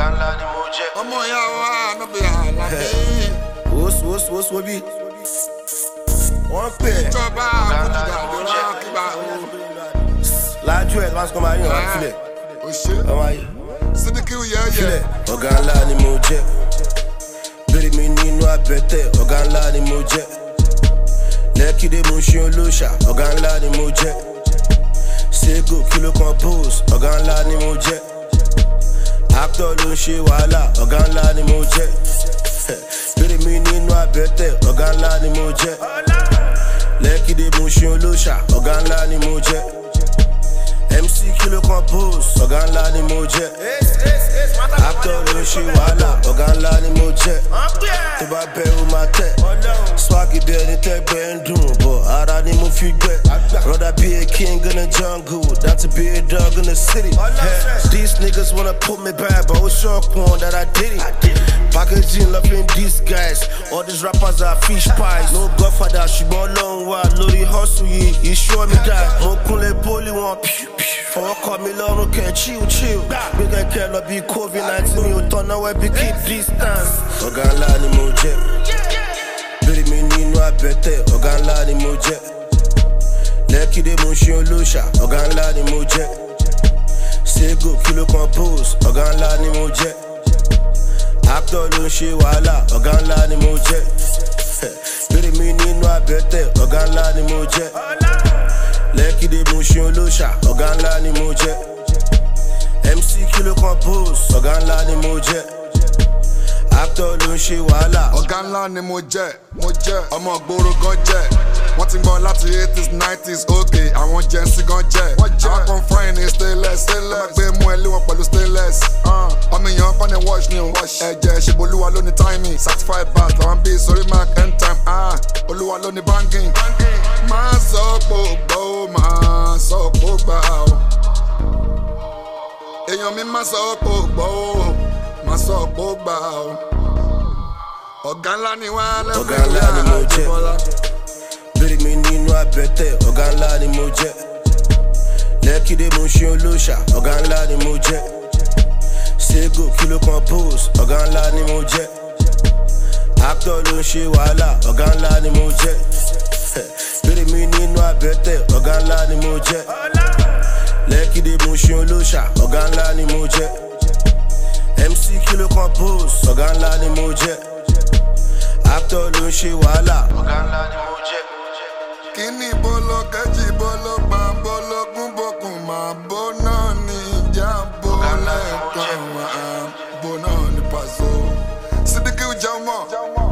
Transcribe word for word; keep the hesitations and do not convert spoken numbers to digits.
ọ̀gá ńlá ni mo jẹ́. ọmọ ìyá wa no be Àlàbí. wos wos wos wo bí wọ́n pè é ìjọba àkójúdà lọ́wọ́ kígbà o. lájú ẹ̀ lọ́wọ́ máa yàn wá sílẹ̀ o ṣe ọmọ ayé Sídíkì yẹ́yẹ́. sílẹ̀ ọ̀gá ńlá ni mo jẹ́. bèrè mi nínú abẹ́tẹ̀ ọ̀gá ńlá ni mo jẹ́. lẹ́kìdé mo ṣe olóṣà ọ̀gá ńlá ni mo jẹ́. Sego kilo compose ọ̀gá ńlá ni mo jẹ́. actor ló ń ṣe wàhálà ọ̀gá ńlá ni mo jẹ́. bèrè mi nínú abẹ́tẹ̀ ọ̀gá ńlá ni mo jẹ́. lẹ́kìdé mo ṣe olóṣà ọ̀gá ńlá ni mo jẹ́. M C kilo compose ọ̀gá ńlá ni mo jẹ́. actor ló ń ṣe wàhálà ọ̀gá ńlá ni mo jẹ́. tó bá bẹ́ ó máa tẹ̀ swag bí ẹni tẹ́gbẹ́ ń dùn bọ̀ ara ni mo fi gbẹ́. Rather be a king in the jungle than to be a dog in the city. Hey, these niggas wanna put me back, but what's your one that I did it? Packaging loving these guys. All these rappers are fish pies. No godfather, she born long while. Lori hustle, you, you show me that. Mo kunle poli one. For call me long, can chill, chill. Big and care, be COVID nineteen. You don't know where we keep distance. Ọ̀gá ńlá ni mo jẹ́. Bèrè mi nínú abẹ́tẹ̀ ọ̀gá ńlá ni mo jẹ́. lẹ́kìdé mo ṣe olóṣà ọ̀gá ńlá ni mo jẹ́. Sego kilo compose ọ̀gá ńlá ni mo jẹ́. actor ló ń ṣe wàhálà ọ̀gá ńlá ni mo jẹ́. bèrè mi nínú abẹ́tẹ̀ ọ̀gá ńlá ni mo jẹ́. lẹ́kìdé mo ṣe olóṣà ọ̀gá ńlá ni mo jẹ́. M C kilo compose ọ̀gá ńlá ni mo jẹ́. actor ló ń ṣe wàhálà ọ̀gá ńlá ni mo jẹ́ mo jẹ́ ọmọ ìgboro gan jẹ́. wọ́n ti ń gbọ́ láti eighties nineties ok àwọn jẹ́nsí gan jẹ́. àwọn kan fine ní stainless ọmọ gbé mú ẹ lé wọn pẹ̀lú stainless. ọmọ èèyàn kọ́ ni wash ni o ẹ̀jẹ̀ ṣèbolúwa ló ní timing certified bath làwọn bíi sori mark end time olúwa ló ní banging. máa sọ pé ó gbọ́ ó máa sọ pé ó gbà ó. èèyàn mi máa sọ pé ó gbọ́ ó máa sọ pé ó gbà ó. ọ̀gá ńlá ni wá lẹ́kọ̀ọ́ ọ̀gá ńlá ni mo jẹ́. bèrè mi nínú abẹ́tẹ̀ ọ̀gá ńlá ni mo jẹ́. lẹ́kìdé mo ṣe olóṣà ọ̀gá ńlá ni mo jẹ́. Sego kilo compose ọ̀gá ńlá ni mo jẹ́. actor ló ń ṣe wàhálà ọ̀gá ńlá ni mo jẹ́. bèrè mi nínú abẹ́tẹ̀ ọ̀gá ńlá ni mo jẹ́. lẹ́kìdé mo ṣe olóṣà ọ̀gá ńlá ni mo jẹ́. M C kilo compose ọ̀gá ńlá ni mo jẹ́. actor ló ń ṣe wàhálà ọ̀gá ńlá ni mo jẹ́. kíní bolo kejì bolo pa bolo kún bokùn máa bó náà ní ìjà bó lẹ́ẹ̀kan wá bó náà ní pàṣẹ. Sídíkì jẹ́ ọmọ.